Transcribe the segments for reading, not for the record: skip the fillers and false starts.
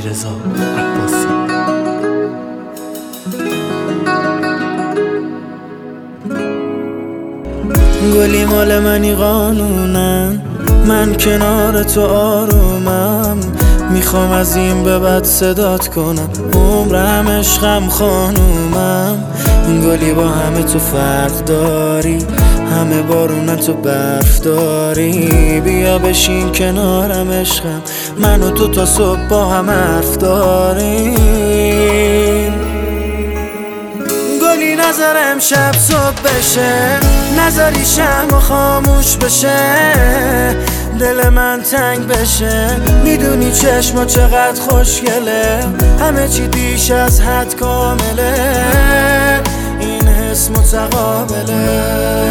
علیرضا عباسی. گلی مال منی قانونم، من کنار تو آرومم، میخوام از این به بعد صدات کنم، عمرم عشقم خانومم. گلی با همه تو فرق داری، همه بارونن تو برف داری، بیا بشین کنارم عشقم، من و تو تا صبح با هم حرف داریم. گلی نظر امشب صبح بشه، نظری شم و خاموش بشه، دل من تنگ بشه، میدونی چشما چقدر خوشگله، همه چی بیش از حد کامله، این حس متقابله.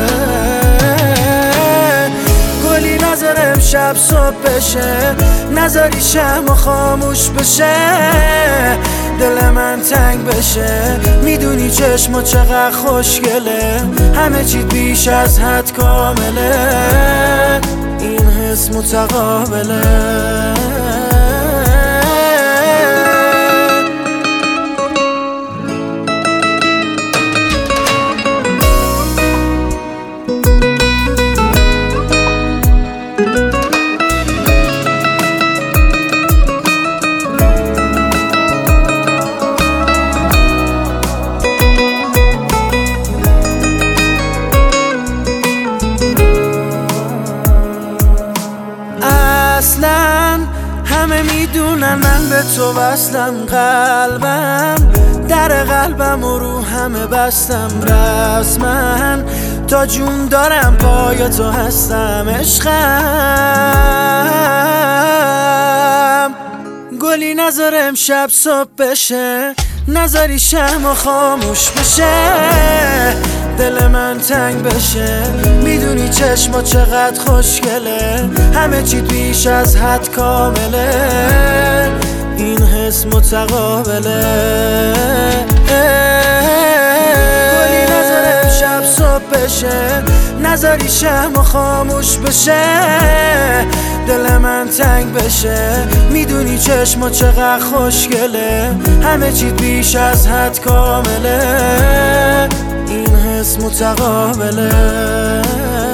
گلی نظر امشب صبح بشه، نظری شم و خاموش بشه، دل من تنگ بشه، میدونی چشما چقدر خوشگله، همه چی بیش از حد کامله، این حس متقابله. اصلا همه میدونن من به تو وصلم، قلبم در قلبم و رو همه بستم، رسما تا جون دارم پای تو هستم عشقم. گلی نظر امشب صبح بشه، نظری شم و خاموش بشه، دل من تنگ بشه، میدونی چشما چقدر خوشگله، همه چی بیش از حد کامله، این حس متقابله. گلی نظر امشب صبح بشه، نظری شم و خاموش بشه، دل من تنگ بشه، میدونی چشما چقدر خوشگله، همه چی بیش از حد کامله، این حس متقابله.